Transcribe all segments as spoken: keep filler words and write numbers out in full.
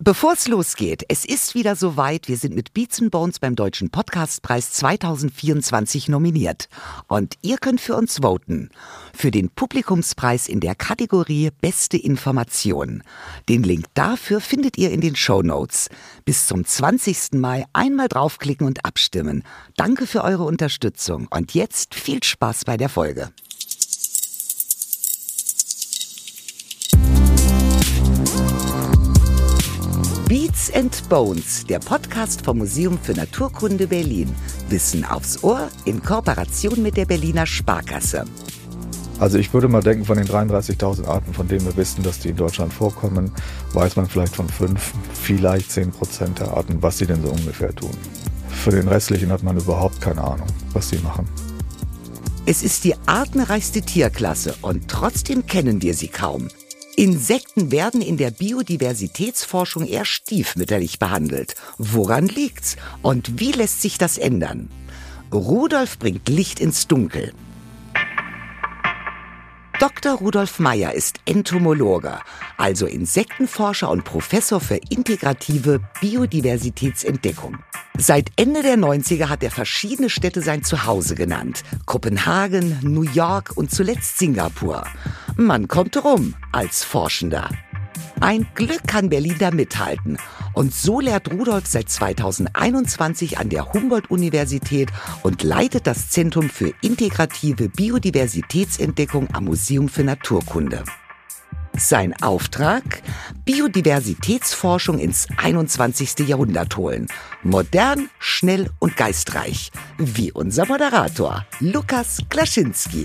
Bevor es losgeht, es ist wieder soweit. Wir sind mit Beats and Bones beim Deutschen Podcastpreis zwanzig vierundzwanzig nominiert. Und ihr könnt für uns voten. Für den Publikumspreis in der Kategorie Beste Information. Den Link dafür findet ihr in den Shownotes. Bis zum zwanzigsten Mai einmal draufklicken und abstimmen. Danke für eure Unterstützung. Und jetzt viel Spaß bei der Folge. Beats and Bones, der Podcast vom Museum für Naturkunde Berlin. Wissen aufs Ohr in Kooperation mit der Berliner Sparkasse. Also ich würde mal denken, von den dreiunddreißigtausend Arten, von denen wir wissen, dass die in Deutschland vorkommen, weiß man vielleicht von fünf, vielleicht zehn Prozent der Arten, was sie denn so ungefähr tun. Für den restlichen hat man überhaupt keine Ahnung, was sie machen. Es ist die artenreichste Tierklasse und trotzdem kennen wir sie kaum. Insekten werden in der Biodiversitätsforschung eher stiefmütterlich behandelt. Woran liegt's? Und wie lässt sich das ändern? Rudolf bringt Licht ins Dunkel. Doktor Rudolf Meyer ist Entomologe, also Insektenforscher und Professor für integrative Biodiversitätsentdeckung. Seit Ende der neunziger hat er verschiedene Städte sein Zuhause genannt. Kopenhagen, New York und zuletzt Singapur. Man kommt rum als Forschender. Ein Glück kann Berlin da mithalten. Und so lehrt Rudolf seit zweitausendeinundzwanzig an der Humboldt-Universität und leitet das Zentrum für integrative Biodiversitätsentdeckung am Museum für Naturkunde. Sein Auftrag? Biodiversitätsforschung ins einundzwanzigste Jahrhundert holen. Modern, schnell und geistreich. Wie unser Moderator, Lukas Klaschinski.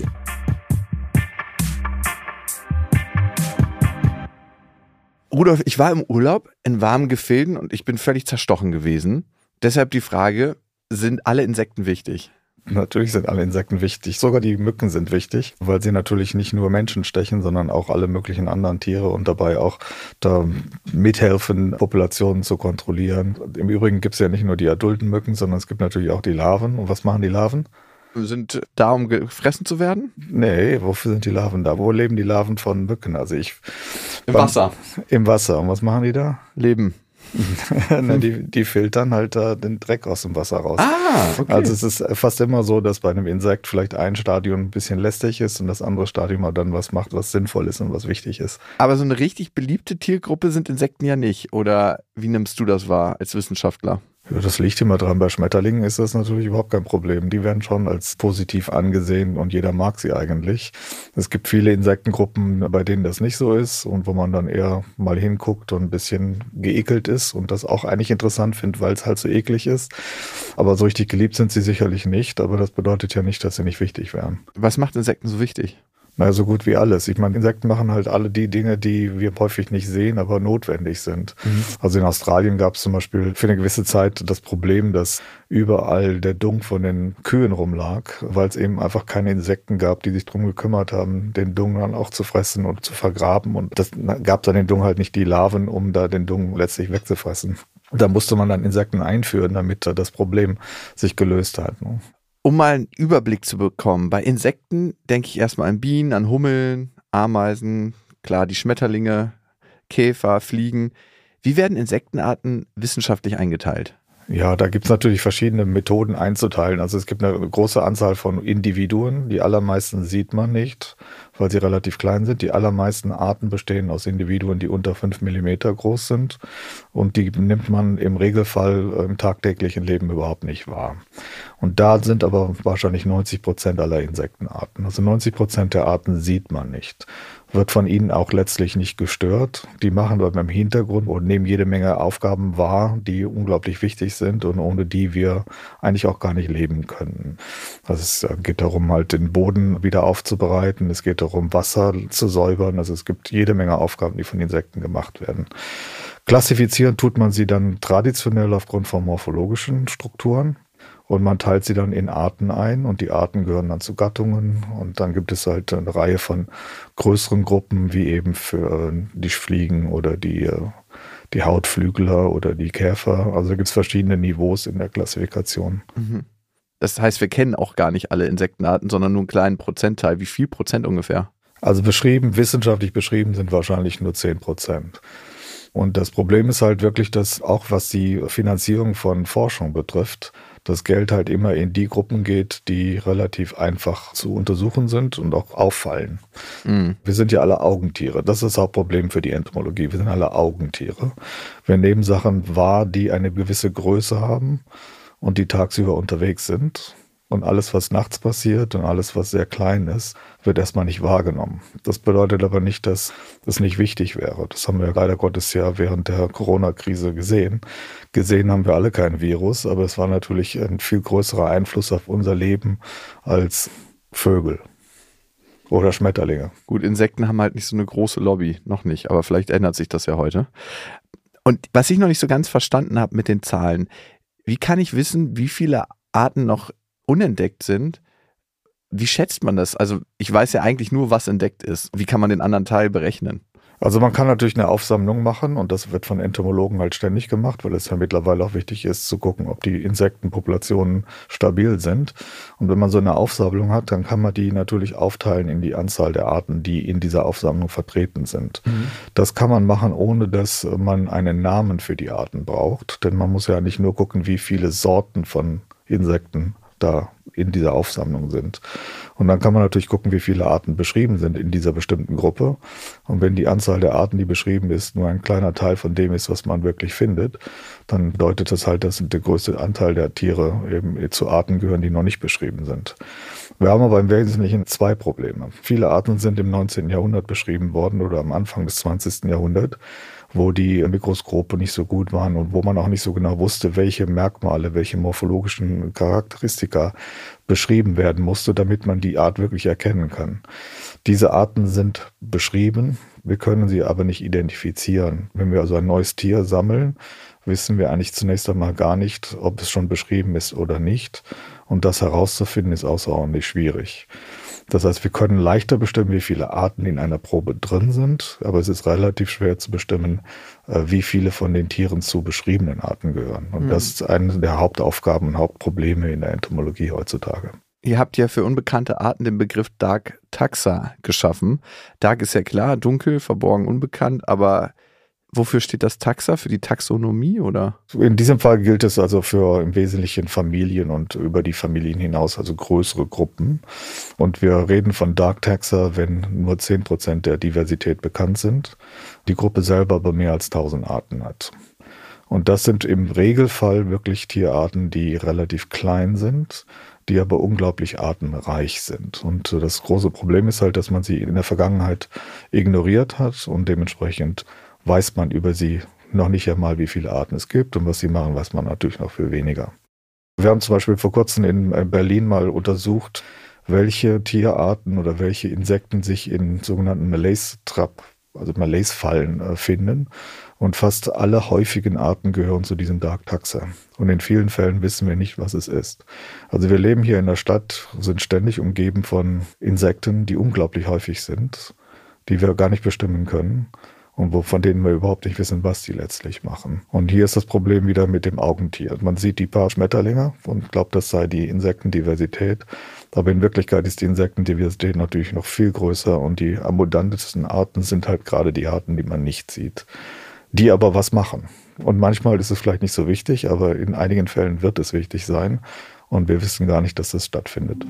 Rudolf, ich war im Urlaub in warmen Gefilden und ich bin völlig zerstochen gewesen. Deshalb die Frage, sind alle Insekten wichtig? Natürlich sind alle Insekten wichtig. Sogar die Mücken sind wichtig, weil sie natürlich nicht nur Menschen stechen, sondern auch alle möglichen anderen Tiere und dabei auch da mithelfen, Populationen zu kontrollieren. Im Übrigen gibt es ja nicht nur die adulten Mücken, sondern es gibt natürlich auch die Larven. Und was machen die Larven? Sind da, um gefressen zu werden? Nee, wofür sind die Larven da? Wo leben die Larven von Mücken? Also ich Im Wasser. Im Wasser. Und was machen die da? Leben. Na, die, die filtern halt da den Dreck aus dem Wasser raus. Ah, okay. Also es ist fast immer so, dass bei einem Insekt vielleicht ein Stadium ein bisschen lästig ist und das andere Stadium dann was macht, was sinnvoll ist und was wichtig ist. Aber so eine richtig beliebte Tiergruppe sind Insekten ja nicht. Oder wie nimmst du das wahr als Wissenschaftler? Ja, das liegt immer dran. Bei Schmetterlingen ist das natürlich überhaupt kein Problem. Die werden schon als positiv angesehen und jeder mag sie eigentlich. Es gibt viele Insektengruppen, bei denen das nicht so ist und wo man dann eher mal hinguckt und ein bisschen geekelt ist und das auch eigentlich interessant findet, weil es halt so eklig ist. Aber so richtig geliebt sind sie sicherlich nicht, aber das bedeutet ja nicht, dass sie nicht wichtig wären. Was macht Insekten so wichtig? Na, so gut wie alles. Ich meine, Insekten machen halt alle die Dinge, die wir häufig nicht sehen, aber notwendig sind. Mhm. Also in Australien gab es zum Beispiel für eine gewisse Zeit das Problem, dass überall der Dung von den Kühen rumlag, weil es eben einfach keine Insekten gab, die sich drum gekümmert haben, den Dung dann auch zu fressen und zu vergraben. Und das gab dann den Dung halt nicht die Larven, um da den Dung letztlich wegzufressen. Da musste man dann Insekten einführen, damit das Problem sich gelöst hat. Um mal einen Überblick zu bekommen, bei Insekten denke ich erstmal an Bienen, an Hummeln, Ameisen, klar die Schmetterlinge, Käfer, Fliegen. Wie werden Insektenarten wissenschaftlich eingeteilt? Ja, da gibt es natürlich verschiedene Methoden einzuteilen. Also es gibt eine große Anzahl von Individuen. Die allermeisten sieht man nicht, weil sie relativ klein sind. Die allermeisten Arten bestehen aus Individuen, die unter fünf Millimeter groß sind. Und die nimmt man im Regelfall im tagtäglichen Leben überhaupt nicht wahr. Und da sind aber wahrscheinlich neunzig Prozent aller Insektenarten. Also neunzig Prozent der Arten sieht man nicht. Wird von ihnen auch letztlich nicht gestört. Die machen aber im Hintergrund und nehmen jede Menge Aufgaben wahr, die unglaublich wichtig sind und ohne die wir eigentlich auch gar nicht leben können. Also es geht darum, halt den Boden wieder aufzubereiten. Es geht darum, Wasser zu säubern. Also es gibt jede Menge Aufgaben, die von Insekten gemacht werden. Klassifizieren tut man sie dann traditionell aufgrund von morphologischen Strukturen. Und man teilt sie dann in Arten ein und die Arten gehören dann zu Gattungen und dann gibt es halt eine Reihe von größeren Gruppen, wie eben für die Fliegen oder die, die Hautflügler oder die Käfer. Also da gibt es verschiedene Niveaus in der Klassifikation. Das heißt, wir kennen auch gar nicht alle Insektenarten, sondern nur einen kleinen Prozentteil. Wie viel Prozent ungefähr? Also beschrieben, wissenschaftlich beschrieben sind wahrscheinlich nur zehn Prozent. Und das Problem ist halt wirklich, dass auch was die Finanzierung von Forschung betrifft, das Geld halt immer in die Gruppen geht, die relativ einfach zu untersuchen sind und auch auffallen. Mhm. Wir sind ja alle Augentiere. Das ist das Hauptproblem für die Entomologie. Wir sind alle Augentiere. Wir nehmen Sachen wahr, die eine gewisse Größe haben und die tagsüber unterwegs sind. Und alles, was nachts passiert und alles, was sehr klein ist, wird erstmal nicht wahrgenommen. Das bedeutet aber nicht, dass das nicht wichtig wäre. Das haben wir leider Gottes ja während der Corona-Krise gesehen. Gesehen haben wir alle kein Virus, aber es war natürlich ein viel größerer Einfluss auf unser Leben als Vögel oder Schmetterlinge. Gut, Insekten haben halt nicht so eine große Lobby, noch nicht, aber vielleicht ändert sich das ja heute. Und was ich noch nicht so ganz verstanden habe mit den Zahlen, wie kann ich wissen, wie viele Arten noch unentdeckt sind? Wie schätzt man das? Also ich weiß ja eigentlich nur, was entdeckt ist. Wie kann man den anderen Teil berechnen? Also man kann natürlich eine Aufsammlung machen und das wird von Entomologen halt ständig gemacht, weil es ja mittlerweile auch wichtig ist zu gucken, ob die Insektenpopulationen stabil sind. Und wenn man so eine Aufsammlung hat, dann kann man die natürlich aufteilen in die Anzahl der Arten, die in dieser Aufsammlung vertreten sind. Mhm. Das kann man machen, ohne dass man einen Namen für die Arten braucht, denn man muss ja nicht nur gucken, wie viele Sorten von Insekten da in dieser Aufsammlung sind. Und dann kann man natürlich gucken, wie viele Arten beschrieben sind in dieser bestimmten Gruppe. Und wenn die Anzahl der Arten, die beschrieben ist, nur ein kleiner Teil von dem ist, was man wirklich findet, dann bedeutet das halt, dass der größte Anteil der Tiere eben zu Arten gehören, die noch nicht beschrieben sind. Wir haben aber im Wesentlichen zwei Probleme. Viele Arten sind im neunzehnten Jahrhundert beschrieben worden oder am Anfang des zwanzigsten Jahrhunderts, wo die Mikroskope nicht so gut waren und wo man auch nicht so genau wusste, welche Merkmale, welche morphologischen Charakteristika beschrieben werden musste, damit man die Art wirklich erkennen kann. Diese Arten sind beschrieben, wir können sie aber nicht identifizieren. Wenn wir also ein neues Tier sammeln, wissen wir eigentlich zunächst einmal gar nicht, ob es schon beschrieben ist oder nicht. Und das herauszufinden ist außerordentlich schwierig. Das heißt, wir können leichter bestimmen, wie viele Arten in einer Probe drin sind, aber es ist relativ schwer zu bestimmen, wie viele von den Tieren zu beschriebenen Arten gehören. Und mhm. das ist eine der Hauptaufgaben und Hauptprobleme in der Entomologie heutzutage. Ihr habt ja für unbekannte Arten den Begriff Dark Taxa geschaffen. Dark ist ja klar, dunkel, verborgen, unbekannt, aber wofür steht das Taxa? Für die Taxonomie oder? In diesem Fall gilt es also für im Wesentlichen Familien und über die Familien hinaus, also größere Gruppen. Und wir reden von Dark Taxa, wenn nur zehn Prozent der Diversität bekannt sind, die Gruppe selber aber mehr als tausend Arten hat. Und das sind im Regelfall wirklich Tierarten, die relativ klein sind, die aber unglaublich artenreich sind. Und das große Problem ist halt, dass man sie in der Vergangenheit ignoriert hat und dementsprechend weiß man über sie noch nicht einmal, wie viele Arten es gibt und was sie machen, weiß man natürlich noch viel weniger. Wir haben zum Beispiel vor kurzem in Berlin mal untersucht, welche Tierarten oder welche Insekten sich in sogenannten Malaise-Trap, also Malaise-Fallen äh, finden. Und fast alle häufigen Arten gehören zu diesem Dark Taxa. Und in vielen Fällen wissen wir nicht, was es ist. Also wir leben hier in der Stadt, sind ständig umgeben von Insekten, die unglaublich häufig sind, die wir gar nicht bestimmen können. Und wo, von denen wir überhaupt nicht wissen, was die letztlich machen. Und hier ist das Problem wieder mit dem Augentier. Man sieht die paar Schmetterlinge und glaubt, das sei die Insektendiversität. Aber in Wirklichkeit ist die Insektendiversität natürlich noch viel größer und die abundantesten Arten sind halt gerade die Arten, die man nicht sieht. Die aber was machen. Und manchmal ist es vielleicht nicht so wichtig, aber in einigen Fällen wird es wichtig sein. Und wir wissen gar nicht, dass das stattfindet.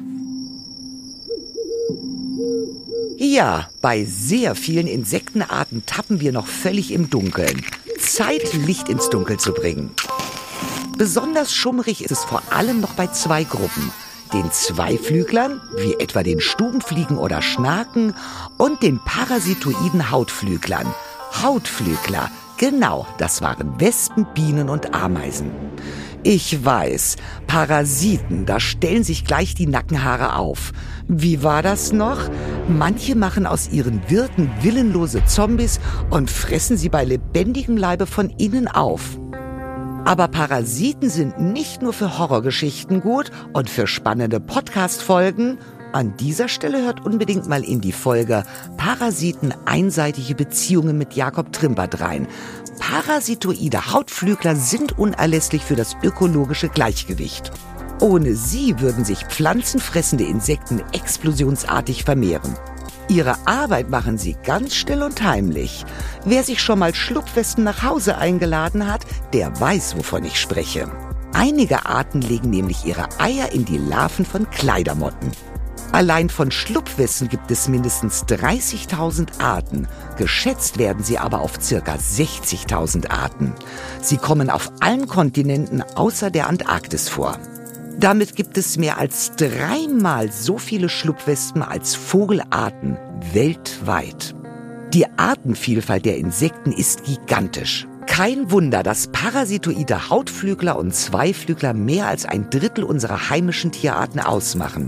Ja, bei sehr vielen Insektenarten tappen wir noch völlig im Dunkeln. Zeit, Licht ins Dunkel zu bringen. Besonders schummrig ist es vor allem noch bei zwei Gruppen. Den Zweiflüglern, wie etwa den Stubenfliegen oder Schnaken, und den parasitoiden Hautflüglern. Hautflügler, genau, das waren Wespen, Bienen und Ameisen. Ich weiß, Parasiten, da stellen sich gleich die Nackenhaare auf. Wie war das noch? Manche machen aus ihren Wirten willenlose Zombies und fressen sie bei lebendigem Leibe von innen auf. Aber Parasiten sind nicht nur für Horrorgeschichten gut und für spannende Podcast-Folgen. An dieser Stelle hört unbedingt mal in die Folge Parasiten einseitige Beziehungen mit Jakob Trimpert rein. Parasitoide Hautflügler sind unerlässlich für das ökologische Gleichgewicht. Ohne sie würden sich pflanzenfressende Insekten explosionsartig vermehren. Ihre Arbeit machen sie ganz still und heimlich. Wer sich schon mal Schlupfwespen nach Hause eingeladen hat, der weiß, wovon ich spreche. Einige Arten legen nämlich ihre Eier in die Larven von Kleidermotten. Allein von Schlupfwespen gibt es mindestens dreißigtausend Arten. Geschätzt werden sie aber auf ca. sechzigtausend Arten. Sie kommen auf allen Kontinenten außer der Antarktis vor. Damit gibt es mehr als dreimal so viele Schlupfwespen als Vogelarten weltweit. Die Artenvielfalt der Insekten ist gigantisch. Kein Wunder, dass parasitoide Hautflügler und Zweiflügler mehr als ein Drittel unserer heimischen Tierarten ausmachen.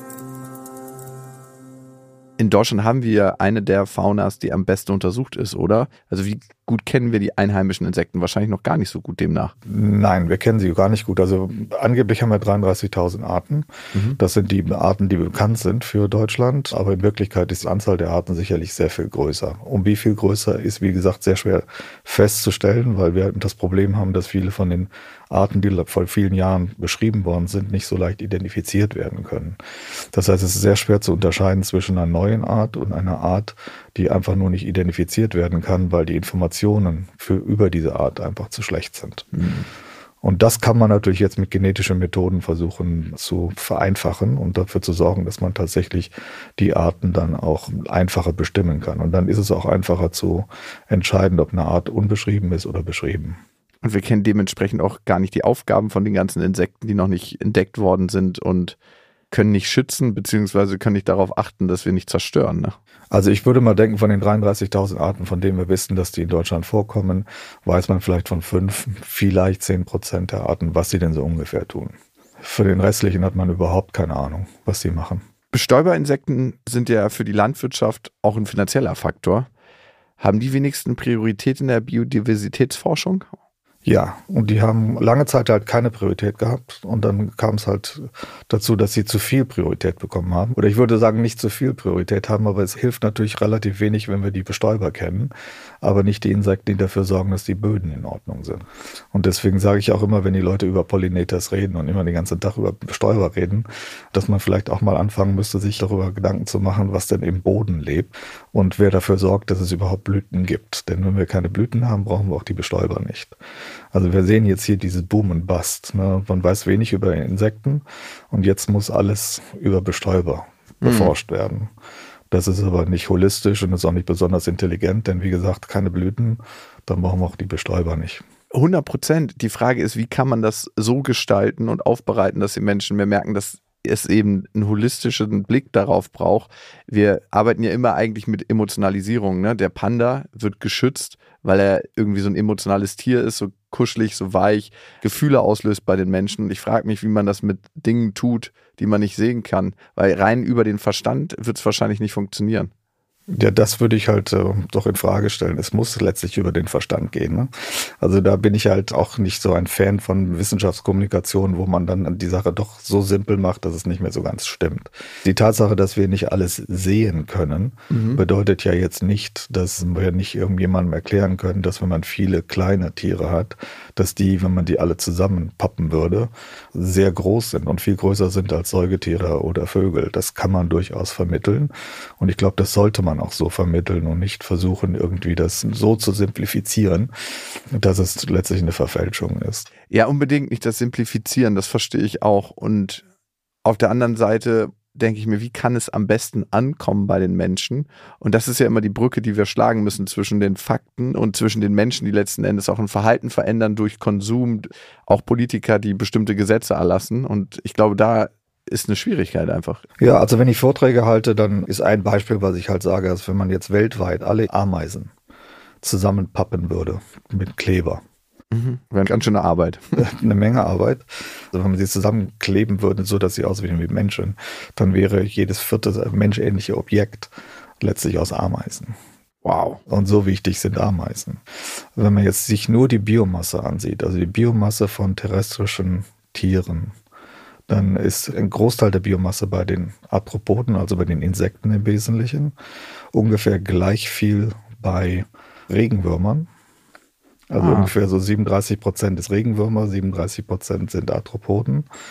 In Deutschland haben wir eine der Faunas, die am besten untersucht ist, oder? Also wie gut kennen wir die einheimischen Insekten? Wahrscheinlich noch gar nicht so gut demnach. Nein, wir kennen sie gar nicht gut. Also angeblich haben wir dreiunddreißigtausend Arten. Mhm. Das sind die Arten, die bekannt sind für Deutschland. Aber in Wirklichkeit ist die Anzahl der Arten sicherlich sehr viel größer. Um wie viel größer ist, wie gesagt, sehr schwer festzustellen, weil wir das Problem haben, dass viele von den Arten, die vor vielen Jahren beschrieben worden sind, nicht so leicht identifiziert werden können. Das heißt, es ist sehr schwer zu unterscheiden zwischen einer neuen Art und einer Art, die einfach nur nicht identifiziert werden kann, weil die Informationen für, über diese Art einfach zu schlecht sind. Mhm. Und das kann man natürlich jetzt mit genetischen Methoden versuchen zu vereinfachen und dafür zu sorgen, dass man tatsächlich die Arten dann auch einfacher bestimmen kann. Und dann ist es auch einfacher zu entscheiden, ob eine Art unbeschrieben ist oder beschrieben. Und wir kennen dementsprechend auch gar nicht die Aufgaben von den ganzen Insekten, die noch nicht entdeckt worden sind und können nicht schützen, beziehungsweise können nicht darauf achten, dass wir nicht zerstören. Ne? Also ich würde mal denken, von den dreiunddreißigtausend Arten, von denen wir wissen, dass die in Deutschland vorkommen, weiß man vielleicht von fünf, vielleicht zehn Prozent der Arten, was sie denn so ungefähr tun. Für den restlichen hat man überhaupt keine Ahnung, was sie machen. Bestäuberinsekten sind ja für die Landwirtschaft auch ein finanzieller Faktor. Haben die wenigsten Priorität in der Biodiversitätsforschung? Ja, und die haben lange Zeit halt keine Priorität gehabt und dann kam es halt dazu, dass sie zu viel Priorität bekommen haben. Oder ich würde sagen, nicht zu viel Priorität haben, aber es hilft natürlich relativ wenig, wenn wir die Bestäuber kennen, aber nicht die Insekten, die dafür sorgen, dass die Böden in Ordnung sind. Und deswegen sage ich auch immer, wenn die Leute über Pollinators reden und immer den ganzen Tag über Bestäuber reden, dass man vielleicht auch mal anfangen müsste, sich darüber Gedanken zu machen, was denn im Boden lebt und wer dafür sorgt, dass es überhaupt Blüten gibt. Denn wenn wir keine Blüten haben, brauchen wir auch die Bestäuber nicht. Also wir sehen jetzt hier dieses Boom and Bust. Ne? Man weiß wenig über Insekten und jetzt muss alles über Bestäuber mhm. beforscht werden. Das ist aber nicht holistisch und ist auch nicht besonders intelligent, denn wie gesagt, keine Blüten, dann brauchen wir auch die Bestäuber nicht. hundert Prozent. Die Frage ist, wie kann man das so gestalten und aufbereiten, dass die Menschen mehr merken, dass es eben einen holistischen Blick darauf braucht. Wir arbeiten ja immer eigentlich mit Emotionalisierung. Ne? Der Panda wird geschützt, weil er irgendwie so ein emotionales Tier ist, so kuschelig, so weich, Gefühle auslöst bei den Menschen. Und ich frage mich, wie man das mit Dingen tut, die man nicht sehen kann. Weil rein über den Verstand wird es wahrscheinlich nicht funktionieren. Ja, das würde ich halt äh, doch in Frage stellen. Es muss letztlich über den Verstand gehen. Ne? Also da bin ich halt auch nicht so ein Fan von Wissenschaftskommunikation, wo man dann die Sache doch so simpel macht, dass es nicht mehr so ganz stimmt. Die Tatsache, dass wir nicht alles sehen können, mhm. bedeutet ja jetzt nicht, dass wir nicht irgendjemandem erklären können, dass wenn man viele kleine Tiere hat, dass die, wenn man die alle zusammenpappen würde, sehr groß sind und viel größer sind als Säugetiere oder Vögel. Das kann man durchaus vermitteln und ich glaube, das sollte man auch so vermitteln und nicht versuchen, irgendwie das so zu simplifizieren, dass es letztlich eine Verfälschung ist. Ja, unbedingt nicht das Simplifizieren, das verstehe ich auch. Und auf der anderen Seite denke ich mir, wie kann es am besten ankommen bei den Menschen? Und das ist ja immer die Brücke, die wir schlagen müssen zwischen den Fakten und zwischen den Menschen, die letzten Endes auch ein Verhalten verändern durch Konsum, auch Politiker, die bestimmte Gesetze erlassen. Und ich glaube, da ist eine Schwierigkeit einfach. Ja, also wenn ich Vorträge halte, dann ist ein Beispiel, was ich halt sage, dass wenn man jetzt weltweit alle Ameisen zusammenpappen würde mit Kleber. Mhm. Wäre eine ganz schöne Arbeit. Eine Menge Arbeit. Also wenn man sie zusammenkleben würde, so dass sie aussehen wie Menschen, dann wäre jedes vierte menschähnliche Objekt letztlich aus Ameisen. Wow. Und so wichtig sind Ameisen. Wenn man jetzt sich nur die Biomasse ansieht, also die Biomasse von terrestrischen Tieren, dann ist ein Großteil der Biomasse bei den Arthropoden, also bei den Insekten im Wesentlichen, ungefähr gleich viel bei Regenwürmern. Also ah. ungefähr so siebenunddreißig Prozent ist Regenwürmer, siebenunddreißig Prozent sind Arthropoden.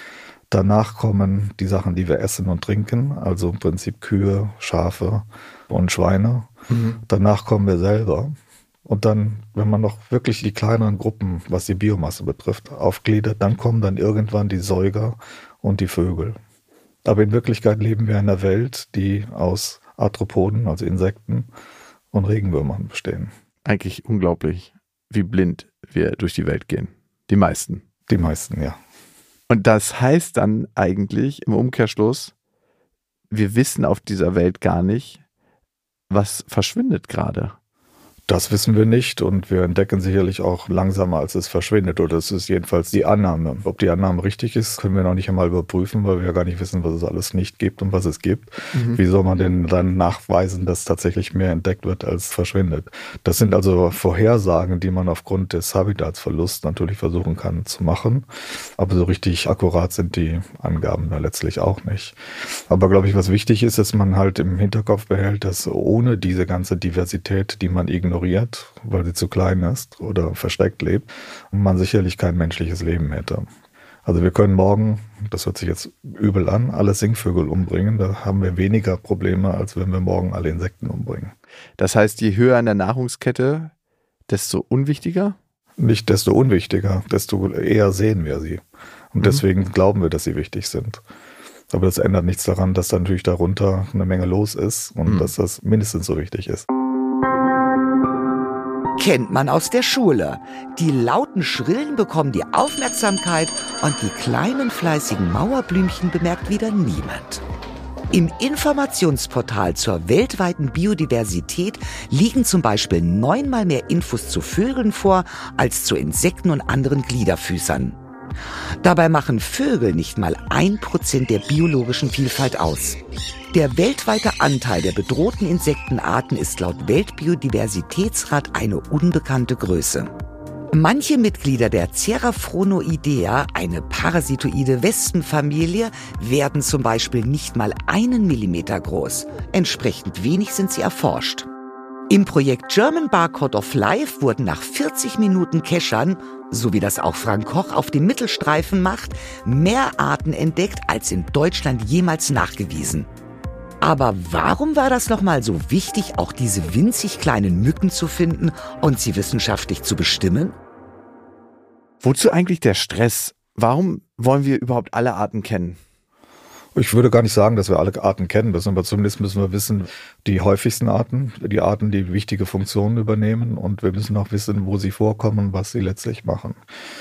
Danach kommen die Sachen, die wir essen und trinken, also im Prinzip Kühe, Schafe und Schweine. Mhm. Danach kommen wir selber. Und dann, wenn man noch wirklich die kleineren Gruppen, was die Biomasse betrifft, aufgliedert, dann kommen dann irgendwann die Säuger und die Vögel. Aber in Wirklichkeit leben wir in einer Welt, die aus Arthropoden, also Insekten und Regenwürmern bestehen. Eigentlich unglaublich, wie blind wir durch die Welt gehen. Die meisten. Die meisten, ja. Und das heißt dann eigentlich im Umkehrschluss, wir wissen auf dieser Welt gar nicht, was verschwindet gerade. Das wissen wir nicht und wir entdecken sicherlich auch langsamer, als es verschwindet. Oder es ist jedenfalls die Annahme. Ob die Annahme richtig ist, können wir noch nicht einmal überprüfen, weil wir ja gar nicht wissen, was es alles nicht gibt und was es gibt. Mhm. Wie soll man denn dann nachweisen, dass tatsächlich mehr entdeckt wird, als verschwindet? Das sind also Vorhersagen, die man aufgrund des Habitatsverlusts natürlich versuchen kann zu machen. Aber so richtig akkurat sind die Angaben da letztlich auch nicht. Aber glaube ich, was wichtig ist, dass man halt im Hinterkopf behält, dass ohne diese ganze Diversität, die man ignoriert, weil sie zu klein ist oder versteckt lebt, man sicherlich kein menschliches Leben hätte. Also wir können morgen, das hört sich jetzt übel an, alle Singvögel umbringen. Da haben wir weniger Probleme, als wenn wir morgen alle Insekten umbringen. Das heißt, je höher in der Nahrungskette, desto unwichtiger? Nicht desto unwichtiger, desto eher sehen wir sie. Und mhm. deswegen glauben wir, dass sie wichtig sind. Aber das ändert nichts daran, dass da natürlich darunter eine Menge los ist und mhm. dass das mindestens so wichtig ist. Kennt man aus der Schule. Die lauten Schrillen bekommen die Aufmerksamkeit und die kleinen fleißigen Mauerblümchen bemerkt wieder niemand. Im Informationsportal zur weltweiten Biodiversität liegen zum Beispiel neunmal mehr Infos zu Vögeln vor als zu Insekten und anderen Gliederfüßern. Dabei machen Vögel nicht mal ein Prozent der biologischen Vielfalt aus. Der weltweite Anteil der bedrohten Insektenarten ist laut Weltbiodiversitätsrat eine unbekannte Größe. Manche Mitglieder der Cerafronoidea, eine parasitoide Wespenfamilie, werden zum Beispiel nicht mal einen Millimeter groß. Entsprechend wenig sind sie erforscht. Im Projekt German Barcode of Life wurden nach vierzig Minuten Keschern, so wie das auch Frank Koch auf dem Mittelstreifen macht, mehr Arten entdeckt, als in Deutschland jemals nachgewiesen. Aber warum war das nochmal so wichtig, auch diese winzig kleinen Mücken zu finden und sie wissenschaftlich zu bestimmen? Wozu eigentlich der Stress? Warum wollen wir überhaupt alle Arten kennen? Ich würde gar nicht sagen, dass wir alle Arten kennen müssen, aber zumindest müssen wir wissen, die häufigsten Arten, die Arten, die wichtige Funktionen übernehmen, und wir müssen auch wissen, wo sie vorkommen und was sie letztlich machen.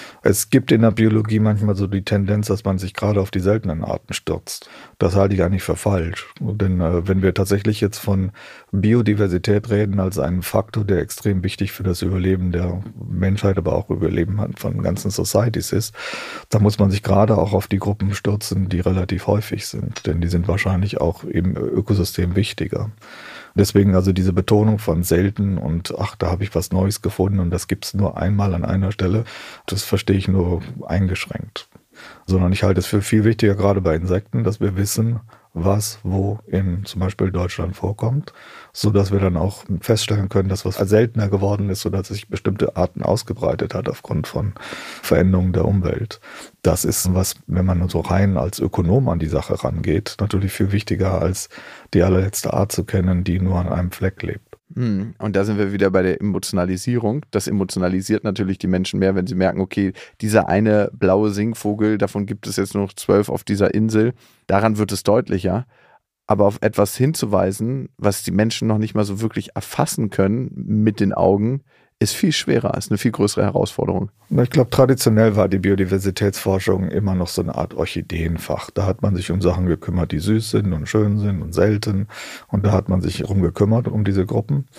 Es gibt in der Biologie manchmal so die Tendenz, dass man sich gerade auf die seltenen Arten stürzt. Das halte ich eigentlich für falsch. Denn äh, wenn wir tatsächlich jetzt von Biodiversität reden als einen Faktor, der extrem wichtig für das Überleben der Menschheit, aber auch Überleben von ganzen Societies ist, dann muss man sich gerade auch auf die Gruppen stürzen, die relativ häufig sind. Denn die sind wahrscheinlich auch im Ökosystem wichtiger. Deswegen also diese Betonung von selten und ach, da habe ich was Neues gefunden und das gibt es nur einmal an einer Stelle, das verstehe ich nur eingeschränkt. Sondern ich halte es für viel wichtiger, gerade bei Insekten, dass wir wissen, was wo in zum Beispiel Deutschland vorkommt, sodass wir dann auch feststellen können, dass was seltener geworden ist, sodass sich bestimmte Arten ausgebreitet hat aufgrund von Veränderungen der Umwelt. Das ist was, wenn man so rein als Ökonom an die Sache rangeht, natürlich viel wichtiger als die allerletzte Art zu kennen, die nur an einem Fleck lebt. Und da sind wir wieder bei der Emotionalisierung. Das emotionalisiert natürlich die Menschen mehr, wenn sie merken, okay, dieser eine blaue Singvogel, davon gibt es jetzt nur noch zwölf auf dieser Insel. Daran wird es deutlicher. Aber auf etwas hinzuweisen, was die Menschen noch nicht mal so wirklich erfassen können mit den Augen, ist viel schwerer, ist eine viel größere Herausforderung. Ich glaube, traditionell war die Biodiversitätsforschung immer noch so eine Art Orchideenfach. Da hat man sich um Sachen gekümmert, die süß sind und schön sind und selten. Und da hat man sich darum gekümmert, um diese Gruppen.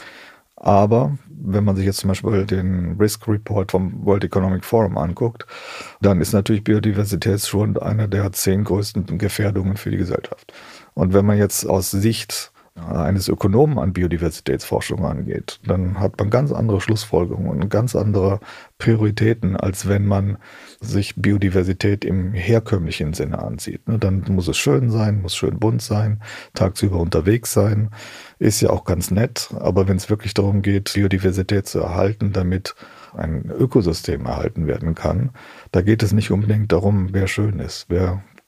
Aber wenn man sich jetzt zum Beispiel den Risk Report vom World Economic Forum anguckt, dann ist natürlich Biodiversitätsschwund einer der zehn größten Gefährdungen für die Gesellschaft. Und wenn man jetzt aus Sicht eines Ökonomen an Biodiversitätsforschung angeht, dann hat man ganz andere Schlussfolgerungen und ganz andere Prioritäten, als wenn man sich Biodiversität im herkömmlichen Sinne ansieht. Dann muss es schön sein, muss schön bunt sein, tagsüber unterwegs sein, ist ja auch ganz nett, aber wenn es wirklich darum geht, Biodiversität zu erhalten, damit ein Ökosystem erhalten werden kann, da geht es nicht unbedingt darum, wer schön ist, wer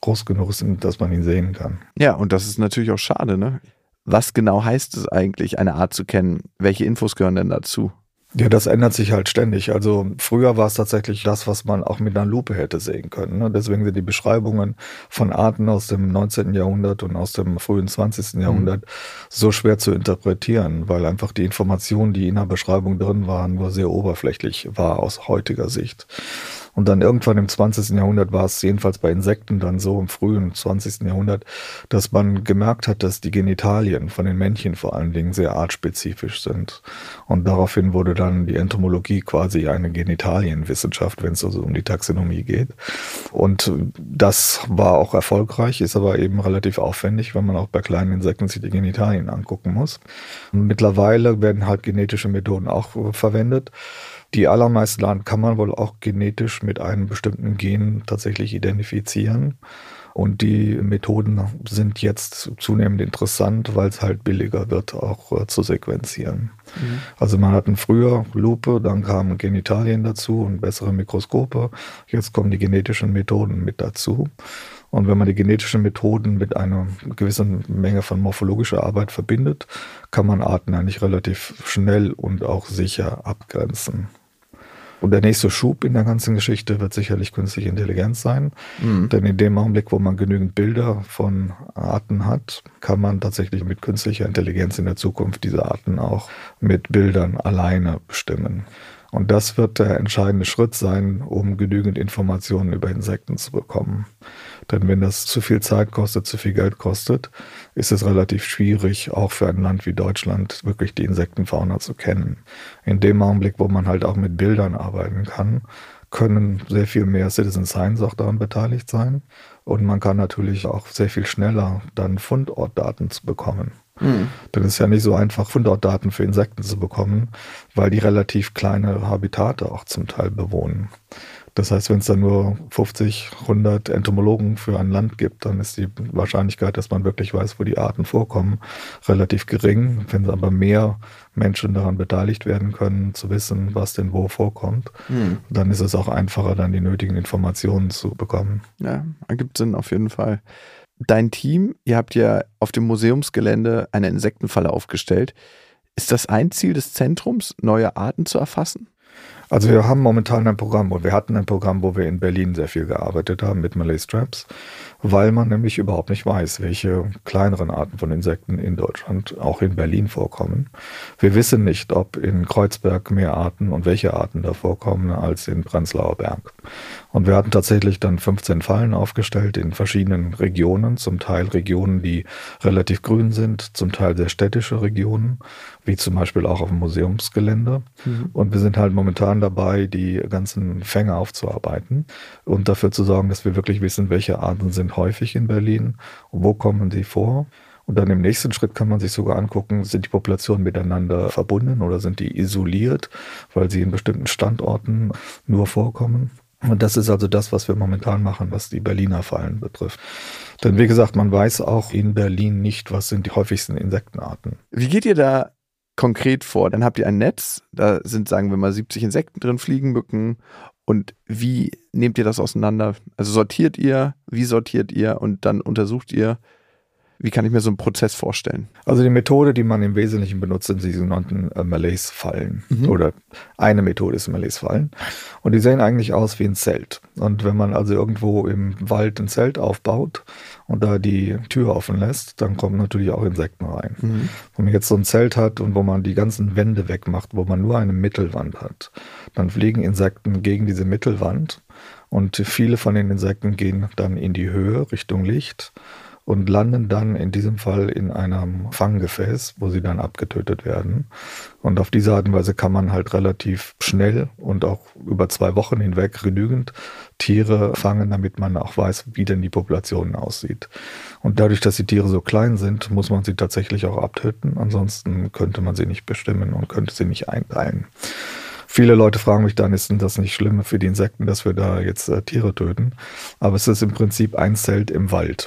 groß genug ist, dass man ihn sehen kann. Ja, und das ist natürlich auch schade, ne? Was genau heißt es eigentlich, eine Art zu kennen? Welche Infos gehören denn dazu? Ja, das ändert sich halt ständig. Also früher war es tatsächlich das, was man auch mit einer Lupe hätte sehen können. Ne? Deswegen sind die Beschreibungen von Arten aus dem neunzehnten Jahrhundert und aus dem frühen zwanzigsten Jahrhundert mhm. so schwer zu interpretieren, weil einfach die Information, die in der Beschreibung drin waren, nur sehr oberflächlich war aus heutiger Sicht. Und dann irgendwann im zwanzigsten Jahrhundert war es jedenfalls bei Insekten dann so im frühen zwanzigsten Jahrhundert, dass man gemerkt hat, dass die Genitalien von den Männchen vor allen Dingen sehr artspezifisch sind. Und daraufhin wurde dann die Entomologie quasi eine Genitalienwissenschaft, wenn es also um die Taxonomie geht. Und das war auch erfolgreich, ist aber eben relativ aufwendig, weil man auch bei kleinen Insekten sich die Genitalien angucken muss. Und mittlerweile werden halt genetische Methoden auch verwendet. Die allermeisten Arten kann man wohl auch genetisch mit einem bestimmten Gen tatsächlich identifizieren. Und die Methoden sind jetzt zunehmend interessant, weil es halt billiger wird, auch äh, zu sequenzieren. Mhm. Also man hatten früher Lupe, dann kamen Genitalien dazu und bessere Mikroskope. Jetzt kommen die genetischen Methoden mit dazu. Und wenn man die genetischen Methoden mit einer gewissen Menge von morphologischer Arbeit verbindet, kann man Arten eigentlich relativ schnell und auch sicher abgrenzen. Und der nächste Schub in der ganzen Geschichte wird sicherlich künstliche Intelligenz sein. Mhm. Denn in dem Augenblick, wo man genügend Bilder von Arten hat, kann man tatsächlich mit künstlicher Intelligenz in der Zukunft diese Arten auch mit Bildern alleine bestimmen. Und das wird der entscheidende Schritt sein, um genügend Informationen über Insekten zu bekommen. Denn wenn das zu viel Zeit kostet, zu viel Geld kostet, ist es relativ schwierig, auch für ein Land wie Deutschland wirklich die Insektenfauna zu kennen. In dem Augenblick, wo man halt auch mit Bildern arbeiten kann, können sehr viel mehr Citizen Science auch daran beteiligt sein. Und man kann natürlich auch sehr viel schneller dann Fundortdaten zu bekommen. Mhm. Denn es ist ja nicht so einfach, Fundortdaten für Insekten zu bekommen, weil die relativ kleine Habitate auch zum Teil bewohnen. Das heißt, wenn es dann nur fünfzig, hundert Entomologen für ein Land gibt, dann ist die Wahrscheinlichkeit, dass man wirklich weiß, wo die Arten vorkommen, relativ gering. Wenn aber mehr Menschen daran beteiligt werden können, zu wissen, was denn wo vorkommt, mhm. dann ist es auch einfacher, dann die nötigen Informationen zu bekommen. Ja, ergibt Sinn auf jeden Fall. Dein Team, ihr habt ja auf dem Museumsgelände eine Insektenfalle aufgestellt. Ist das ein Ziel des Zentrums, neue Arten zu erfassen? Also wir haben momentan ein Programm, und wir hatten ein Programm, wo wir in Berlin sehr viel gearbeitet haben mit Malays Traps, weil man nämlich überhaupt nicht weiß, welche kleineren Arten von Insekten in Deutschland auch in Berlin vorkommen. Wir wissen nicht, ob in Kreuzberg mehr Arten und welche Arten da vorkommen als in Prenzlauer Berg. Und wir hatten tatsächlich dann fünfzehn Fallen aufgestellt in verschiedenen Regionen, zum Teil Regionen, die relativ grün sind, zum Teil sehr städtische Regionen, wie zum Beispiel auch auf dem Museumsgelände. Mhm. Und wir sind halt momentan dabei, die ganzen Fänge aufzuarbeiten und dafür zu sorgen, dass wir wirklich wissen, welche Arten sind häufig in Berlin und wo kommen die vor. Und dann im nächsten Schritt kann man sich sogar angucken, sind die Populationen miteinander verbunden oder sind die isoliert, weil sie in bestimmten Standorten nur vorkommen. Und das ist also das, was wir momentan machen, was die Berliner Fallen betrifft. Denn wie gesagt, man weiß auch in Berlin nicht, was sind die häufigsten Insektenarten. Wie geht ihr da konkret vor? Dann habt ihr ein Netz, da sind, sagen wir mal, siebzig Insekten drin, Fliegenmücken. Und wie nehmt ihr das auseinander? Also sortiert ihr, wie sortiert ihr und dann untersucht ihr? Wie kann ich mir so einen Prozess vorstellen? Also die Methode, die man im Wesentlichen benutzt, sind die sogenannten äh, Malays-Fallen. Mhm. Oder eine Methode ist Malays-Fallen. Und die sehen eigentlich aus wie ein Zelt. Und wenn man also irgendwo im Wald ein Zelt aufbaut und da die Tür offen lässt, dann kommen natürlich auch Insekten rein. Mhm. Wenn man jetzt so ein Zelt hat und wo man die ganzen Wände wegmacht, wo man nur eine Mittelwand hat, dann fliegen Insekten gegen diese Mittelwand. Und viele von den Insekten gehen dann in die Höhe Richtung Licht und landen dann in diesem Fall in einem Fanggefäß, wo sie dann abgetötet werden. Und auf diese Art und Weise kann man halt relativ schnell und auch über zwei Wochen hinweg genügend Tiere fangen, damit man auch weiß, wie denn die Population aussieht. Und dadurch, dass die Tiere so klein sind, muss man sie tatsächlich auch abtöten. Ansonsten könnte man sie nicht bestimmen und könnte sie nicht einteilen. Viele Leute fragen mich dann, ist denn das nicht schlimm für die Insekten, dass wir da jetzt äh, Tiere töten? Aber es ist im Prinzip ein Zelt im Wald.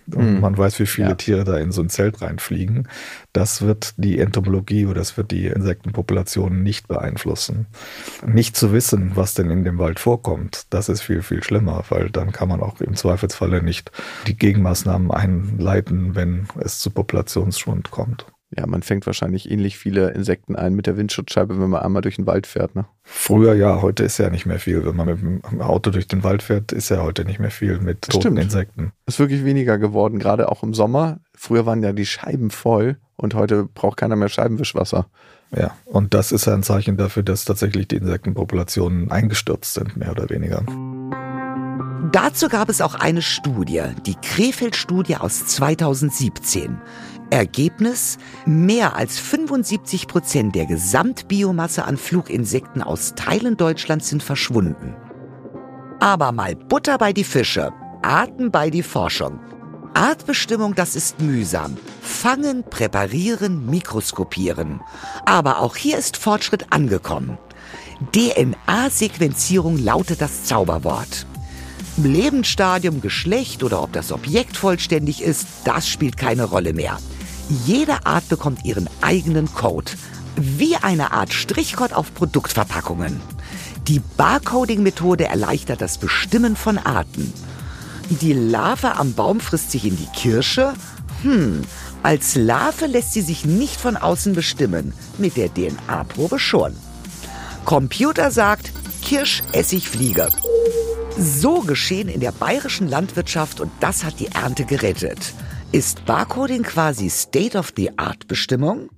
und Mhm. man weiß, wie viele Ja. Tiere da in so ein Zelt reinfliegen. Das wird die Entomologie oder das wird die Insektenpopulation nicht beeinflussen. Nicht zu wissen, was denn in dem Wald vorkommt, das ist viel, viel schlimmer, weil dann kann man auch im Zweifelsfalle nicht die Gegenmaßnahmen einleiten, wenn es zu Populationsschwund kommt. Ja, man fängt wahrscheinlich ähnlich viele Insekten ein mit der Windschutzscheibe, wenn man einmal durch den Wald fährt, ne? Früher ja, heute ist ja nicht mehr viel. Wenn man mit dem Auto durch den Wald fährt, ist ja heute nicht mehr viel mit toten Stimmt. Insekten. Ist wirklich weniger geworden, gerade auch im Sommer. Früher waren ja die Scheiben voll und heute braucht keiner mehr Scheibenwischwasser. Ja, und das ist ein Zeichen dafür, dass tatsächlich die Insektenpopulationen eingestürzt sind, mehr oder weniger. Dazu gab es auch eine Studie, die Krefeld-Studie aus zweitausendsiebzehn. Ergebnis: Mehr als fünfundsiebzig Prozent der Gesamtbiomasse an Fluginsekten aus Teilen Deutschlands sind verschwunden. Aber mal Butter bei die Fische, Arten bei die Forschung. Artbestimmung, das ist mühsam. Fangen, präparieren, mikroskopieren. Aber auch hier ist Fortschritt angekommen. D N A-Sequenzierung lautet das Zauberwort. Lebensstadium, Geschlecht oder ob das Objekt vollständig ist, das spielt keine Rolle mehr. Jede Art bekommt ihren eigenen Code. Wie eine Art Strichcode auf Produktverpackungen. Die Barcoding-Methode erleichtert das Bestimmen von Arten. Die Larve am Baum frisst sich in die Kirsche? Hm, als Larve lässt sie sich nicht von außen bestimmen, mit der D N A-Probe schon. Computer sagt, Kirsch, Essig, Fliege. So geschehen in der bayerischen Landwirtschaft und das hat die Ernte gerettet. Ist Barcoding quasi State-of-the-Art-Bestimmung?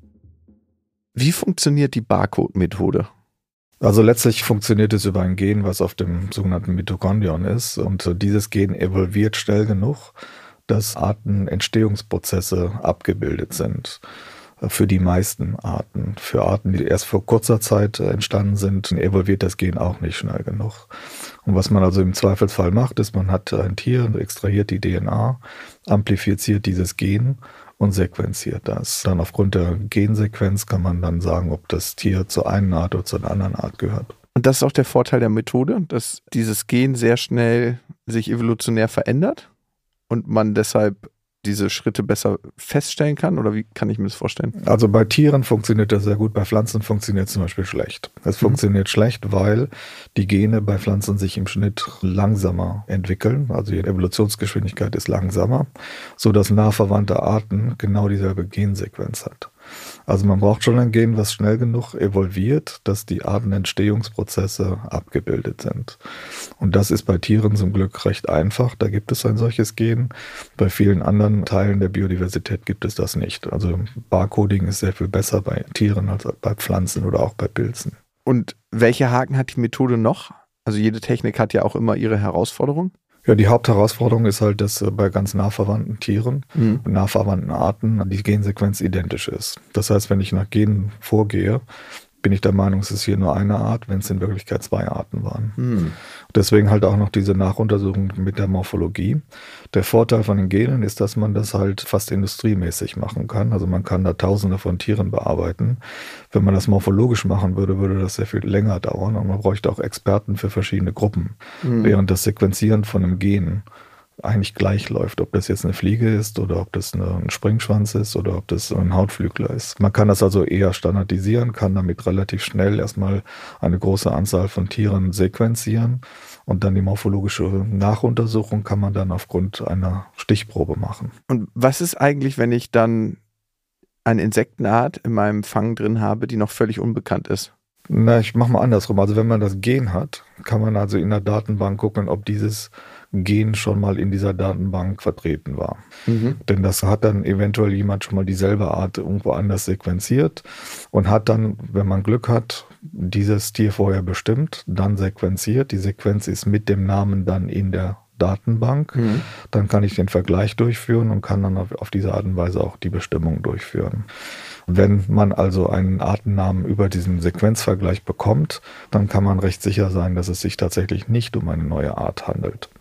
Wie funktioniert die Barcode-Methode? Also letztlich funktioniert es über ein Gen, was auf dem sogenannten Mitochondrion ist. Und dieses Gen evolviert schnell genug, dass Artenentstehungsprozesse abgebildet sind. Für die meisten Arten. Für Arten, die erst vor kurzer Zeit entstanden sind, evolviert das Gen auch nicht schnell genug. Und was man also im Zweifelsfall macht, ist, man hat ein Tier, extrahiert die D N A, amplifiziert dieses Gen und sequenziert das. Dann aufgrund der Gensequenz kann man dann sagen, ob das Tier zur einen Art oder zur anderen Art gehört. Und das ist auch der Vorteil der Methode, dass dieses Gen sehr schnell sich evolutionär verändert und man deshalb diese Schritte besser feststellen kann? Oder wie kann ich mir das vorstellen? Also bei Tieren funktioniert das sehr gut, bei Pflanzen funktioniert es zum Beispiel schlecht. Es mhm. funktioniert schlecht, weil die Gene bei Pflanzen sich im Schnitt langsamer entwickeln, also die Evolutionsgeschwindigkeit ist langsamer, sodass nah verwandte Arten genau dieselbe Gensequenz hat. Also man braucht schon ein Gen, was schnell genug evolviert, dass die Artenentstehungsprozesse abgebildet sind. Und das ist bei Tieren zum Glück recht einfach. Da gibt es ein solches Gen. Bei vielen anderen Teilen der Biodiversität gibt es das nicht. Also Barcoding ist sehr viel besser bei Tieren als bei Pflanzen oder auch bei Pilzen. Und welche Haken hat die Methode noch? Also jede Technik hat ja auch immer ihre Herausforderung. Ja, die Hauptherausforderung ist halt, dass bei ganz nah verwandten Tieren, mhm. nah verwandten Arten die Gensequenz identisch ist. Das heißt, wenn ich nach Genen vorgehe, bin ich der Meinung, es ist hier nur eine Art, wenn es in Wirklichkeit zwei Arten waren. Mhm. Deswegen halt auch noch diese Nachuntersuchung mit der Morphologie. Der Vorteil von den Genen ist, dass man das halt fast industriemäßig machen kann. Also man kann da Tausende von Tieren bearbeiten. Wenn man das morphologisch machen würde, würde das sehr viel länger dauern und man bräuchte auch Experten für verschiedene Gruppen. Mhm. Während das Sequenzieren von einem Gen eigentlich gleich läuft, ob das jetzt eine Fliege ist oder ob das eine, ein Springschwanz ist oder ob das ein Hautflügler ist. Man kann das also eher standardisieren, kann damit relativ schnell erstmal eine große Anzahl von Tieren sequenzieren und dann die morphologische Nachuntersuchung kann man dann aufgrund einer Stichprobe machen. Und was ist eigentlich, wenn ich dann eine Insektenart in meinem Fang drin habe, die noch völlig unbekannt ist? Na, ich mache mal andersrum. Also wenn man das Gen hat, kann man also in der Datenbank gucken, ob dieses Gen schon mal in dieser Datenbank vertreten war. Mhm. Denn das hat dann eventuell jemand schon mal dieselbe Art irgendwo anders sequenziert und hat dann, wenn man Glück hat, dieses Tier vorher bestimmt, dann sequenziert. Die Sequenz ist mit dem Namen dann in der Datenbank. Mhm. Dann kann ich den Vergleich durchführen und kann dann auf, auf diese Art und Weise auch die Bestimmung durchführen. Wenn man also einen Artennamen über diesen Sequenzvergleich bekommt, dann kann man recht sicher sein, dass es sich tatsächlich nicht um eine neue Art handelt.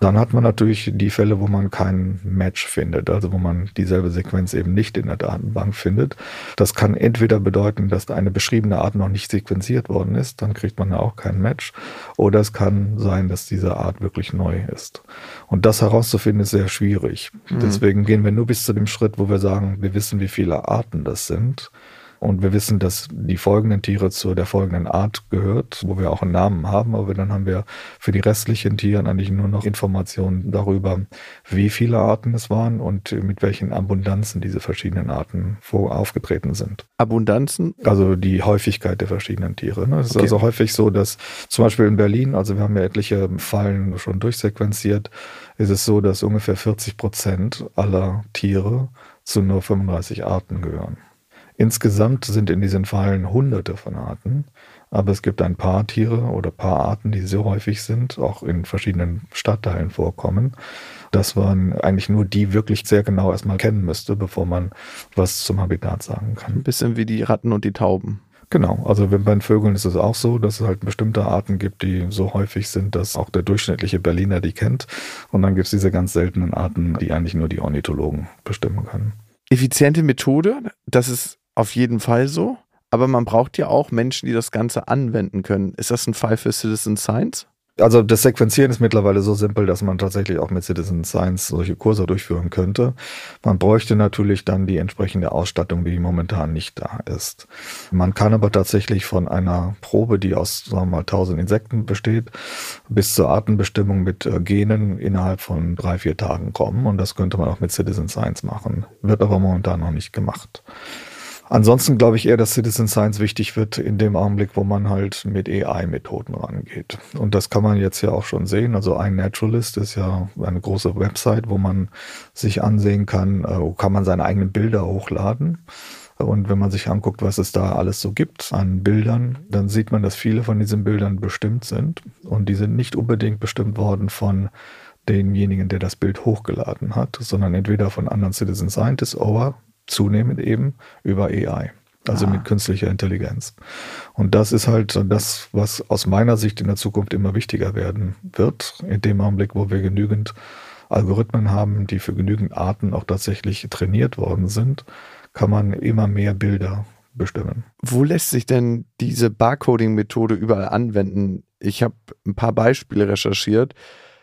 Dann hat man natürlich die Fälle, wo man kein Match findet, also wo man dieselbe Sequenz eben nicht in der Datenbank findet. Das kann entweder bedeuten, dass eine beschriebene Art noch nicht sequenziert worden ist, dann kriegt man auch kein Match. Oder es kann sein, dass diese Art wirklich neu ist. Und das herauszufinden ist sehr schwierig. Mhm. Deswegen gehen wir nur bis zu dem Schritt, wo wir sagen, wir wissen, wie viele Arten das sind. Und wir wissen, dass die folgenden Tiere zu der folgenden Art gehört, wo wir auch einen Namen haben. Aber dann haben wir für die restlichen Tiere eigentlich nur noch Informationen darüber, wie viele Arten es waren und mit welchen Abundanzen diese verschiedenen Arten vor aufgetreten sind. Abundanzen? Also die Häufigkeit der verschiedenen Tiere. Es ist okay. also häufig so, dass zum Beispiel in Berlin, also wir haben ja etliche Fallen schon durchsequenziert, ist es so, dass ungefähr vierzig Prozent aller Tiere zu nur fünfunddreißig Arten gehören. Insgesamt sind in diesen Fallen hunderte von Arten, aber es gibt ein paar Tiere oder paar Arten, die so häufig sind, auch in verschiedenen Stadtteilen vorkommen, dass man eigentlich nur die wirklich sehr genau erstmal kennen müsste, bevor man was zum Habitat sagen kann. Ein bisschen wie die Ratten und die Tauben. Genau, also bei den Vögeln ist es auch so, dass es halt bestimmte Arten gibt, die so häufig sind, dass auch der durchschnittliche Berliner die kennt. Und dann gibt es diese ganz seltenen Arten, die eigentlich nur die Ornithologen bestimmen können. Effiziente Methode, das ist auf jeden Fall so, aber man braucht ja auch Menschen, die das Ganze anwenden können. Ist das ein Fall für Citizen Science? Also das Sequenzieren ist mittlerweile so simpel, dass man tatsächlich auch mit Citizen Science solche Kurse durchführen könnte. Man bräuchte natürlich dann die entsprechende Ausstattung, die momentan nicht da ist. Man kann aber tatsächlich von einer Probe, die aus, sagen wir mal, tausend Insekten besteht, bis zur Artenbestimmung mit Genen innerhalb von drei, vier Tagen kommen. Und das könnte man auch mit Citizen Science machen. Wird aber momentan noch nicht gemacht. Ansonsten glaube ich eher, dass Citizen Science wichtig wird in dem Augenblick, wo man halt mit A I-Methoden rangeht. Und das kann man jetzt ja auch schon sehen. Also iNaturalist ist ja eine große Website, wo man sich ansehen kann, wo kann man seine eigenen Bilder hochladen. Und wenn man sich anguckt, was es da alles so gibt an Bildern, dann sieht man, dass viele von diesen Bildern bestimmt sind. Und die sind nicht unbedingt bestimmt worden von denjenigen, der das Bild hochgeladen hat, sondern entweder von anderen Citizen Scientists oder zunehmend eben über A I, also ah. mit künstlicher Intelligenz. Und das ist halt das, was aus meiner Sicht in der Zukunft immer wichtiger werden wird, in dem Augenblick, wo wir genügend Algorithmen haben, die für genügend Arten auch tatsächlich trainiert worden sind, kann man immer mehr Bilder bestimmen. Wo lässt sich denn diese Barcoding-Methode überall anwenden? Ich habe ein paar Beispiele recherchiert.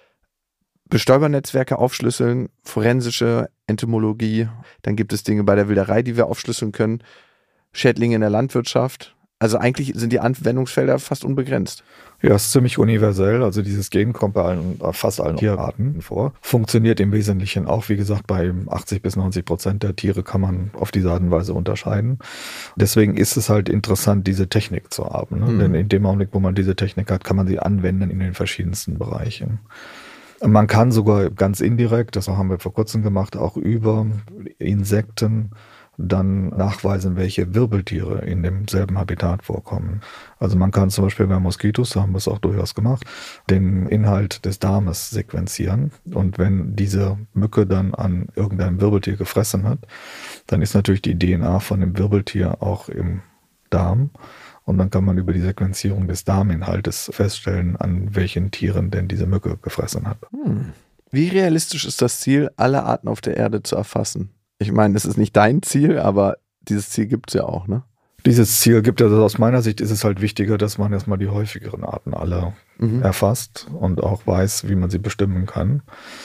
Bestäubernetzwerke aufschlüsseln, forensische Entomologie, dann gibt es Dinge bei der Wilderei, die wir aufschlüsseln können, Schädlinge in der Landwirtschaft. Also eigentlich sind die Anwendungsfelder fast unbegrenzt. Ja, es ist ziemlich universell. Also dieses Gen kommt bei allen, fast allen Tierarten vor. Funktioniert im Wesentlichen auch, wie gesagt, bei achtzig bis neunzig Prozent der Tiere kann man auf diese Art und Weise unterscheiden. Deswegen ist es halt interessant, diese Technik zu haben. Ne? Mhm. Denn in dem Augenblick, wo man diese Technik hat, kann man sie anwenden in den verschiedensten Bereichen. Man kann sogar ganz indirekt, das haben wir vor kurzem gemacht, auch über Insekten dann nachweisen, welche Wirbeltiere in demselben Habitat vorkommen. Also man kann zum Beispiel bei Moskitos, da haben wir es auch durchaus gemacht, den Inhalt des Darmes sequenzieren. Und wenn diese Mücke dann an irgendeinem Wirbeltier gefressen hat, dann ist natürlich die D N A von dem Wirbeltier auch im Darm. Und dann kann man über die Sequenzierung des Darminhaltes feststellen, an welchen Tieren denn diese Mücke gefressen hat. Hm. Wie realistisch ist das Ziel, alle Arten auf der Erde zu erfassen? Ich meine, das ist nicht dein Ziel, aber dieses Ziel gibt es ja auch, ne? Dieses Ziel gibt es, also aus meiner Sicht ist es halt wichtiger, dass man erstmal die häufigeren Arten alle mhm. erfasst und auch weiß, wie man sie bestimmen kann.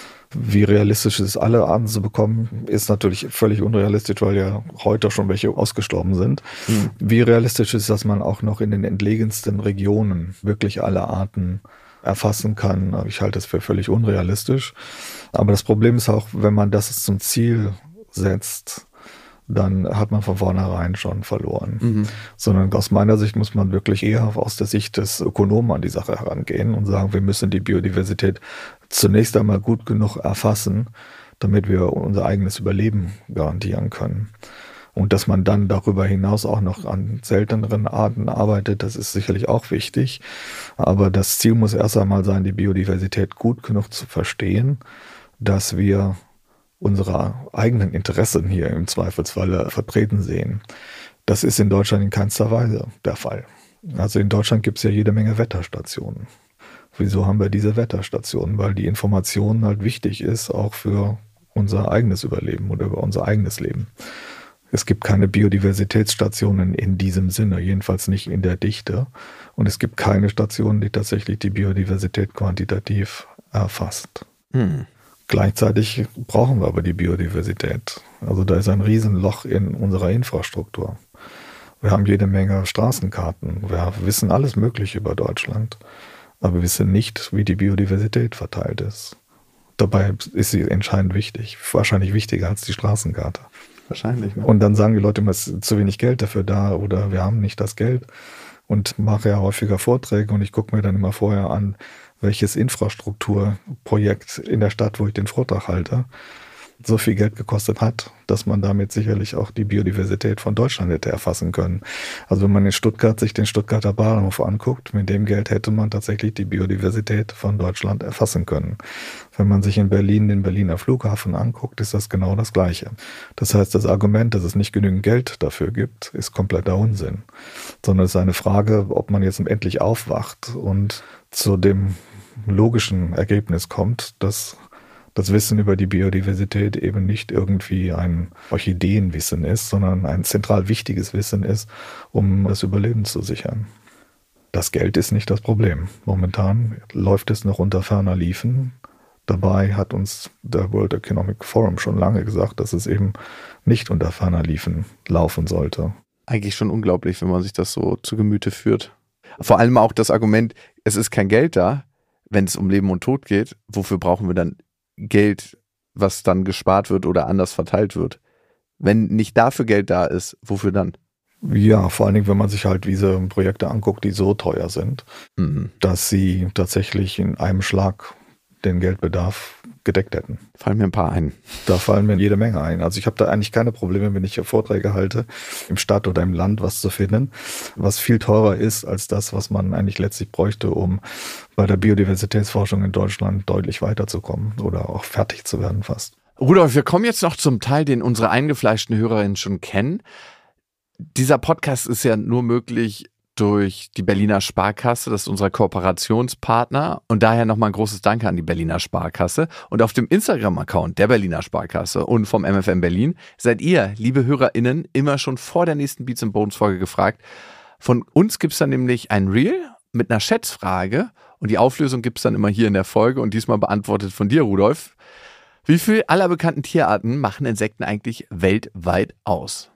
Wie realistisch es ist, alle Arten zu bekommen, ist natürlich völlig unrealistisch, weil ja heute schon welche ausgestorben sind. Mhm. Wie realistisch ist, dass man auch noch in den entlegensten Regionen wirklich alle Arten erfassen kann? Ich halte das für völlig unrealistisch. Aber das Problem ist auch, wenn man das zum Ziel setzt, dann hat man von vornherein schon verloren. Mhm. Sondern aus meiner Sicht muss man wirklich eher aus der Sicht des Ökonomen an die Sache herangehen und sagen, wir müssen die Biodiversität zunächst einmal gut genug erfassen, damit wir unser eigenes Überleben garantieren können. Und dass man dann darüber hinaus auch noch an selteneren Arten arbeitet, das ist sicherlich auch wichtig. Aber das Ziel muss erst einmal sein, die Biodiversität gut genug zu verstehen, dass wir unsere eigenen Interessen hier im Zweifelsfalle vertreten sehen. Das ist in Deutschland in keinster Weise der Fall. Also in Deutschland gibt es ja jede Menge Wetterstationen. Wieso haben wir diese Wetterstationen? Weil die Information halt wichtig ist, auch für unser eigenes Überleben oder über unser eigenes Leben. Es gibt keine Biodiversitätsstationen in diesem Sinne, jedenfalls nicht in der Dichte. Und es gibt keine Station, die tatsächlich die Biodiversität quantitativ erfasst. Hm. Gleichzeitig brauchen wir aber die Biodiversität. Also da ist ein Riesenloch in unserer Infrastruktur. Wir haben jede Menge Straßenkarten. Wir wissen alles Mögliche über Deutschland. Aber wir wissen nicht, wie die Biodiversität verteilt ist. Dabei ist sie entscheidend wichtig. Wahrscheinlich wichtiger als die Straßenkarte. Wahrscheinlich. Ne? Und dann sagen die Leute immer, es ist zu wenig Geld dafür da oder wir haben nicht das Geld. Und mache ja häufiger Vorträge und ich gucke mir dann immer vorher an, welches Infrastrukturprojekt in der Stadt, wo ich den Vortrag halte, so viel Geld gekostet hat, dass man damit sicherlich auch die Biodiversität von Deutschland hätte erfassen können. Also wenn man in Stuttgart sich den Stuttgarter Bahnhof anguckt, mit dem Geld hätte man tatsächlich die Biodiversität von Deutschland erfassen können. Wenn man sich in Berlin den Berliner Flughafen anguckt, ist das genau das Gleiche. Das heißt, das Argument, dass es nicht genügend Geld dafür gibt, ist kompletter Unsinn. Sondern es ist eine Frage, ob man jetzt endlich aufwacht und zu dem logischen Ergebnis kommt, dass das Wissen über die Biodiversität eben nicht irgendwie ein Orchideenwissen ist, sondern ein zentral wichtiges Wissen ist, um das Überleben zu sichern. Das Geld ist nicht das Problem. Momentan läuft es noch unter ferner Liefen. Dabei hat uns der World Economic Forum schon lange gesagt, dass es eben nicht unter ferner Liefen laufen sollte. Eigentlich schon unglaublich, wenn man sich das so zu Gemüte führt. Vor allem auch das Argument, es ist kein Geld da, wenn es um Leben und Tod geht. Wofür brauchen wir dann Geld, was dann gespart wird oder anders verteilt wird? Wenn nicht dafür Geld da ist, wofür dann? Ja, vor allen Dingen, wenn man sich halt diese Projekte anguckt, die so teuer sind, mhm. dass sie tatsächlich in einem Schlag den Geldbedarf gedeckt hätten. Fallen mir ein paar ein. Da fallen mir jede Menge ein. Also ich habe da eigentlich keine Probleme, wenn ich hier Vorträge halte, im Stadt oder im Land was zu finden, was viel teurer ist als das, was man eigentlich letztlich bräuchte, um bei der Biodiversitätsforschung in Deutschland deutlich weiterzukommen oder auch fertig zu werden fast. Rudolf, wir kommen jetzt noch zum Teil, den unsere eingefleischten Hörerinnen schon kennen. Dieser Podcast ist ja nur möglich durch die Berliner Sparkasse, das ist unser Kooperationspartner und daher nochmal ein großes Danke an die Berliner Sparkasse. Und auf dem Instagram-Account der Berliner Sparkasse und vom M F M Berlin seid ihr, liebe HörerInnen, immer schon vor der nächsten Beats and Bones Folge gefragt. Von uns gibt es dann nämlich ein Reel mit einer Schätzfrage und die Auflösung gibt es dann immer hier in der Folge und diesmal beantwortet von dir, Rudolf. Wie viel aller bekannten Tierarten machen Insekten eigentlich weltweit aus?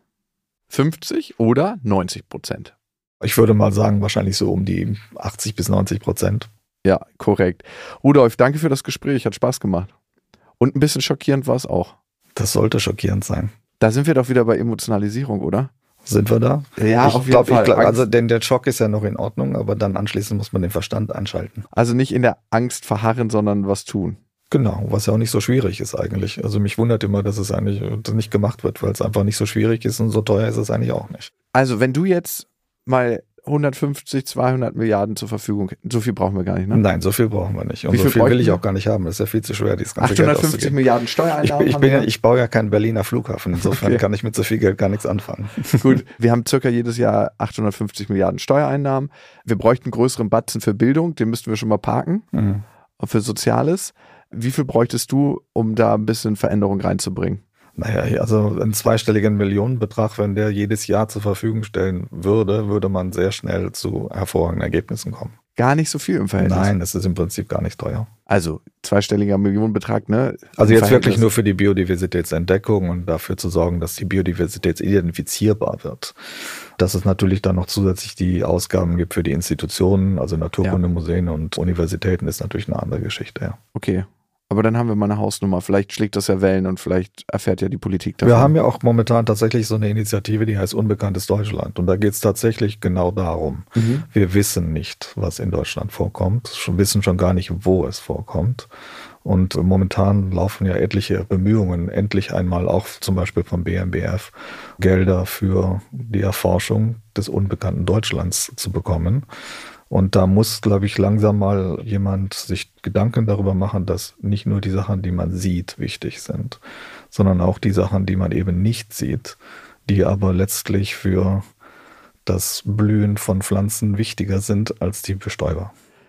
fünfzig oder neunzig Prozent? Ich würde mal sagen, wahrscheinlich so um die achtzig bis neunzig Prozent. Ja, korrekt. Rudolf, danke für das Gespräch, hat Spaß gemacht. Und ein bisschen schockierend war es auch. Das sollte schockierend sein. Da sind wir doch wieder bei Emotionalisierung, oder? Sind wir da? Ja, ich auf jeden glaub, Fall. Ich glaub, also denn der Schock ist ja noch in Ordnung, aber dann anschließend muss man den Verstand einschalten. Also nicht in der Angst verharren, sondern was tun. Genau, was ja auch nicht so schwierig ist eigentlich. Also mich wundert immer, dass es eigentlich nicht gemacht wird, weil es einfach nicht so schwierig ist und so teuer ist es eigentlich auch nicht. Also wenn du jetzt mal hundertfünfzig, zweihundert Milliarden zur Verfügung. So viel brauchen wir gar nicht, ne? Nein, so viel brauchen wir nicht. Und Wie so viel viel will ich bräuchten auch gar nicht haben. Das ist ja viel zu schwer, dieses ganze Geld achthundertfünfzig auszugeben. Milliarden Steuereinnahmen. Ich, ich, bin ja, ich baue ja keinen Berliner Flughafen. Insofern Okay. kann ich mit so viel Geld gar nichts anfangen. Gut, wir haben circa jedes Jahr achthundertfünfzig Milliarden Steuereinnahmen. Wir bräuchten einen größeren Batzen für Bildung. Den müssten wir schon mal parken. Mhm. Und für Soziales. Wie viel bräuchtest du, um da ein bisschen Veränderung reinzubringen? Naja, also einen zweistelligen Millionenbetrag, wenn der jedes Jahr zur Verfügung stellen würde, würde man sehr schnell zu hervorragenden Ergebnissen kommen. Gar nicht so viel im Verhältnis. Nein, das ist im Prinzip gar nicht teuer. Also zweistelliger Millionenbetrag, ne? Also Im jetzt Verhältnis. wirklich nur für die Biodiversitätsentdeckung und dafür zu sorgen, dass die Biodiversität identifizierbar wird. Dass es natürlich dann noch zusätzlich die Ausgaben gibt für die Institutionen, also Naturkundemuseen und Universitäten, ist natürlich eine andere Geschichte, ja. Okay. Aber dann haben wir mal eine Hausnummer. Vielleicht schlägt das ja Wellen und vielleicht erfährt ja die Politik davon. Wir haben ja auch momentan tatsächlich so eine Initiative, die heißt Unbekanntes Deutschland. Und da geht es tatsächlich genau darum. Mhm. Wir wissen nicht, was in Deutschland vorkommt. Wir wissen schon gar nicht, wo es vorkommt. Und momentan laufen ja etliche Bemühungen, endlich einmal auch zum Beispiel vom B M B F Gelder für die Erforschung des unbekannten Deutschlands zu bekommen. Und da muss, glaube ich, langsam mal jemand sich Gedanken darüber machen, dass nicht nur die Sachen, die man sieht, wichtig sind, sondern auch die Sachen, die man eben nicht sieht, die aber letztlich für das Blühen von Pflanzen wichtiger sind als die Bestäuber.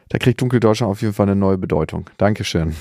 Da kriegt Dunkeldeutschland auf jeden Fall eine neue Bedeutung. Dankeschön.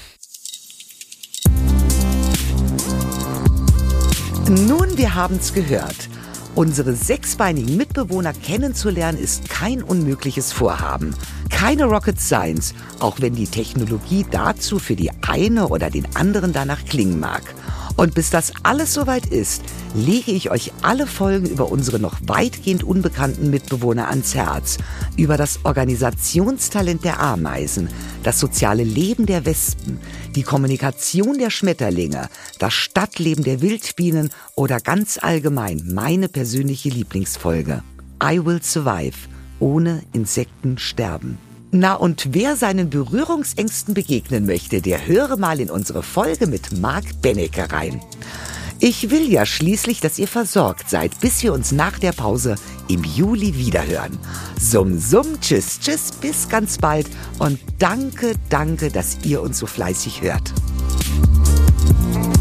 Nun, wir haben's gehört. Unsere sechsbeinigen Mitbewohner kennenzulernen ist kein unmögliches Vorhaben. Keine Rocket Science, auch wenn die Technologie dazu für die eine oder den anderen danach klingen mag. Und bis das alles soweit ist, lege ich euch alle Folgen über unsere noch weitgehend unbekannten Mitbewohner ans Herz. Über das Organisationstalent der Ameisen, das soziale Leben der Wespen, die Kommunikation der Schmetterlinge, das Stadtleben der Wildbienen oder ganz allgemein meine persönliche Lieblingsfolge. I Will Survive. Ohne Insekten sterben. Na, und wer seinen Berührungsängsten begegnen möchte, der höre mal in unsere Folge mit Marc Benecke rein. Ich will ja schließlich, dass ihr versorgt seid, bis wir uns nach der Pause im Juli wiederhören. Summ, summ, tschüss, tschüss, bis ganz bald und danke, danke, dass ihr uns so fleißig hört.